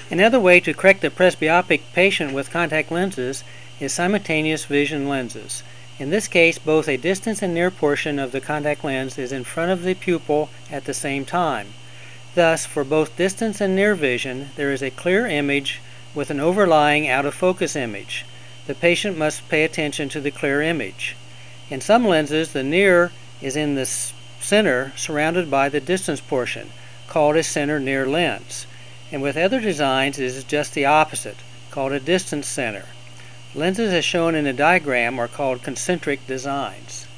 Another way to correct the presbyopic patient with contact lenses is simultaneous vision lenses. In this case, both a distance and near portion of the contact lens is in front of the pupil at the same time. Thus, for both distance and near vision, there is a clear image with an overlying out-of-focus image. The patient must pay attention to the clear image. In some lenses, the near is in the center, surrounded by the distance portion, called a center-near lens. And with other designs, it is just the opposite, called a distance center. Lenses as shown in the diagram are called concentric designs.